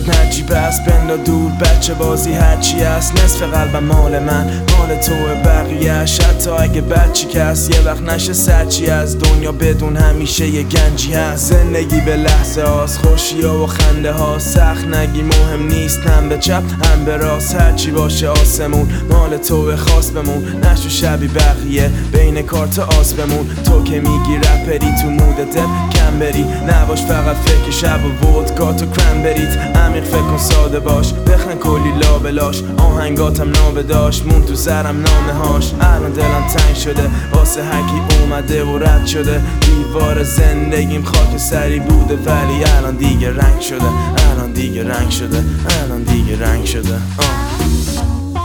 شد نجیب است بندا دور بچه بازی هرچی است. نصف قلبم مال من مال توه بقیه‌اش، حتی اگه بچی کس یه وقت نشه سرچی از دنیا بدون همیشه یه گنجی هست. زندگی به لحظه هاست، خوشی ها و خنده ها، سخت نگی مهم نیست، هم به چپ هم به راست، هرچی باشه آسمون مال توه خاص بمون، نشو شبی بقیه بین کارت آس بمون. تو که میگی رپری تو مود دل کم بری، نباش فقط فکر شب و ودکات و کرنبریت، عمیق فکر کن ساده باش، بخن کلی لابلاش، آهنگاتم نابداش مون تو سرم نامه هاش. الان دلم تنگ شده واسه هرکی اومده و رد شده، دیوار زندگیم خاک سری بوده ولی الان دیگه رنگ شده، الان دیگه رنگ شده، الان دیگه رنگ شده.